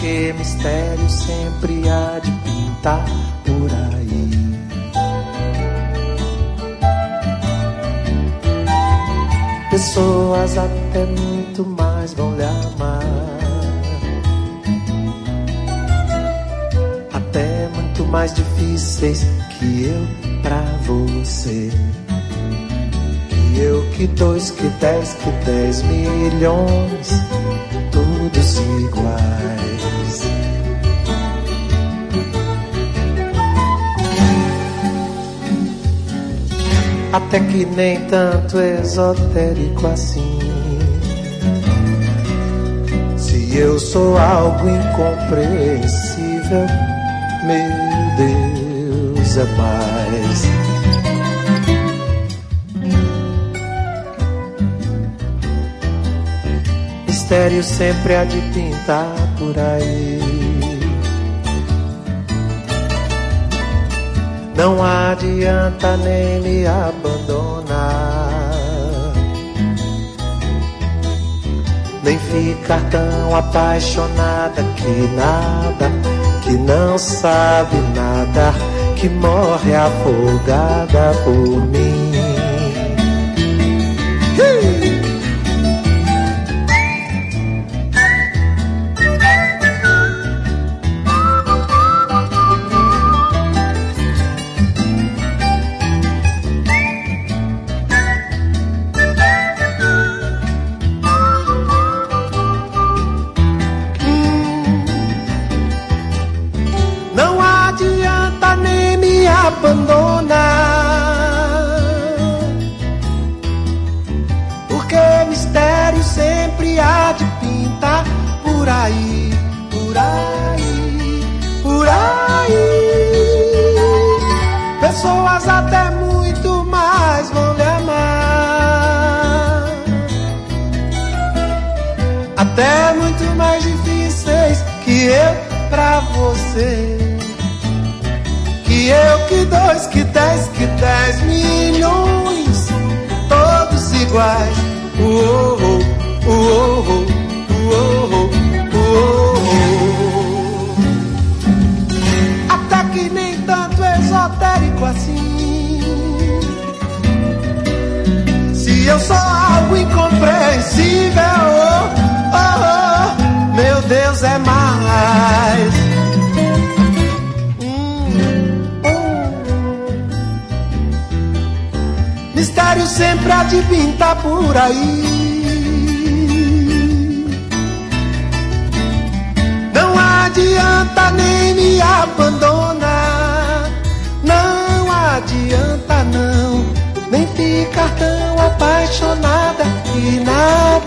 porque mistério sempre há de pintar por aí. Pessoas até muito mais vão lhe amar, até muito mais difíceis que eu pra você. Que eu, que dois, que 10 milhões, todos iguais. Até que nem tanto esotérico assim. Se eu sou algo incompreensível, meu Deus, é mais. Mistério sempre há de pintar por aí. Não adianta nem me abandonar, nem ficar tão apaixonada que nada, que não sabe nada, que morre afogada por mim. Abandonar, porque mistério sempre há de pintar por aí, por aí, por aí. Pessoas até muito mais vão lhe amar, até muito mais difíceis que eu pra você. Que eu, que dois, que 10 milhões, todos iguais. Até que nem tanto esotérico assim. Se eu sou algo incompreensível, meu Deus, é mais. Mistério sempre há de pintar por aí. Não adianta nem me abandonar, não adianta não, nem ficar tão apaixonada que nada,